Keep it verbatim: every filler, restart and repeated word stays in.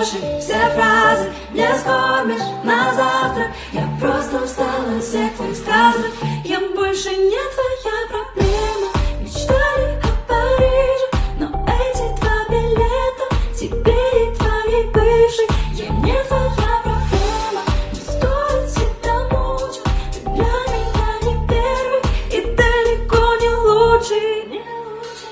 слушай все фразы, не скормишь на завтрак. Я просто устала от всех твоих сказок, я больше не твоя.